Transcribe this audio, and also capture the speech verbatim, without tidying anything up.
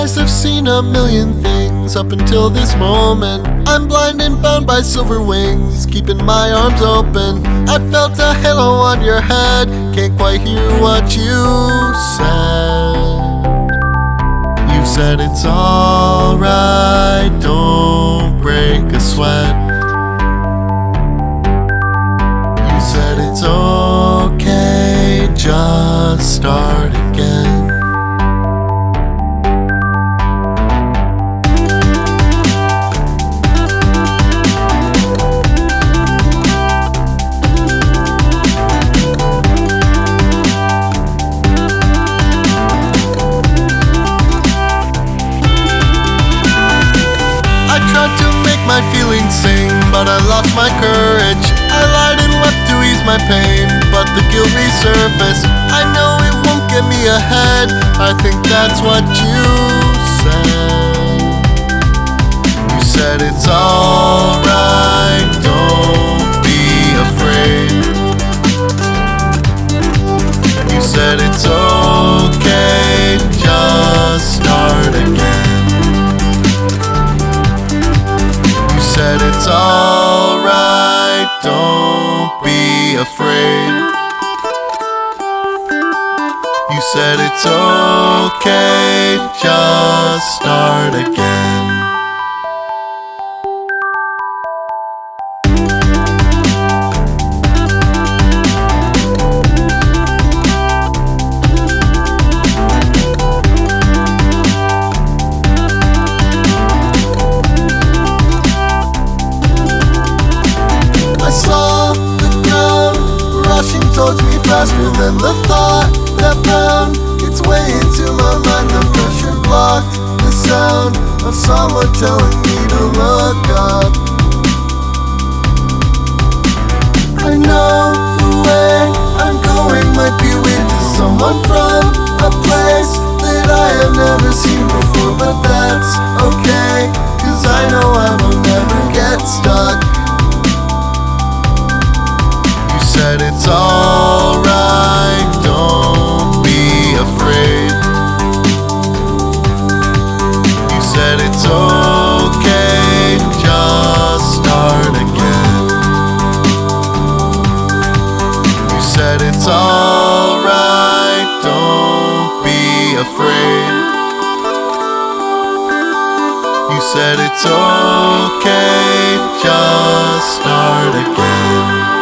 eyes have seen a million things up until this moment. I'm blind and bound by silver wings, keeping my arms open. I felt a halo on your head, can't quite hear what you said. You said it's alright, don't break a sweat. You said it's okay, just start again. My feelings sing, but I lost my courage. I lied and wept to ease my pain, but the guilt resurfaced. I know it won't get me ahead, I think that's what you said. You said it's alright, don't be afraid. You said it's okay, just start again. Said it's alright, don't be afraid. You said it's okay, just start again. Towards me faster than the thought that found its way into my mind. The pressure blocked the sound of someone telling me to look up. I know the way I'm going might be weird to someone from a place that I have never seen before, but that's okay, cause I know I will never get stuck. You said it's alright, don't be afraid. You said it's okay, just start again. You said it's alright, don't be afraid. You said it's okay, just start again.